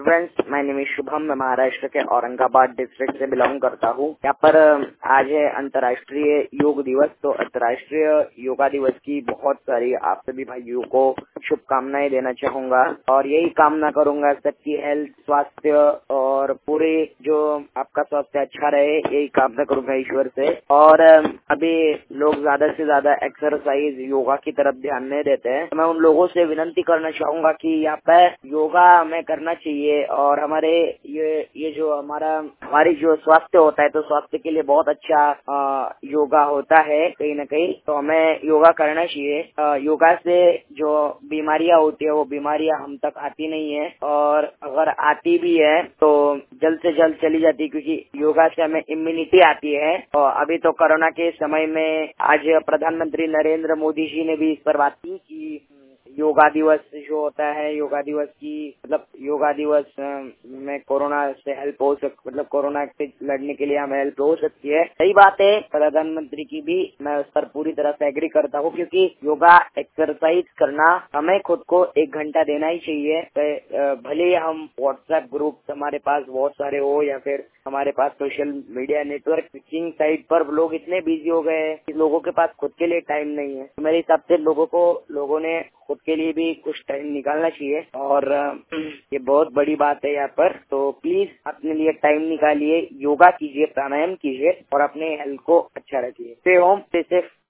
Students, my name is Shubham. मैं महाराष्ट्र के Aurangabad district से बिलोंग करता हूँ। यहाँ पर आज है अंतर्राष्ट्रीय योग दिवस। तो अंतर्राष्ट्रीय योगा दिवस की बहुत सारी आप सभी भाइयों को शुभकामनाएं देना चाहूंगा और यही कामना करूंगा सबकी हेल्थ, स्वास्थ्य और पूरे जो आपका स्वास्थ्य अच्छा रहे, यही कामना करूंगा ईश्वर से। और अभी लोग ज्यादा से ज्यादा एक्सरसाइज, योगा की तरफ ध्यान नहीं देते हैं। मैं उन लोगों से विनती करना चाहूंगा कि यहाँ पे योगा हमें करना चाहिए और हमारे ये जो हमारी जो स्वास्थ्य होता है, तो स्वास्थ्य के लिए बहुत अच्छा योगा होता है कहीं न कहीं। तो हमें योगा करना चाहिए। योगा से जो बीमारियां होती है वो बीमारियां हम तक आती नहीं है और अगर आती भी है तो जल्द से जल्द चली जाती है, क्योंकि योगा से हमें इम्यूनिटी आती है। और अभी तो कोरोना के समय में आज प्रधानमंत्री नरेंद्र मोदी जी ने भी इस पर बात की कि योगा दिवस जो होता है, योगा दिवस में कोरोना से हेल्प हो मतलब कोरोना से लड़ने के लिए हमें हेल्प हो सकती है। सही बात है प्रधानमंत्री की भी, मैं उस पर पूरी तरह से एग्री करता हूँ, क्योंकि योगा एक्सरसाइज करना हमें खुद को 1 घंटा देना ही चाहिए। भले ही हम व्हाट्सएप ग्रुप हमारे पास बहुत सारे हो या फिर हमारे पास सोशल मीडिया नेटवर्किंग साइट पर लोग इतने बिजी हो गए हैं कि लोगों के पास खुद के लिए टाइम नहीं है। तो मेरे हिसाब से लोगों ने खुद के लिए भी कुछ टाइम निकालना चाहिए और ये बहुत बड़ी बात है यहाँ पर। तो प्लीज अपने लिए टाइम निकालिए, योगा कीजिए, प्राणायाम कीजिए और अपने हेल्थ को अच्छा रखिए। Stay home, stay safe.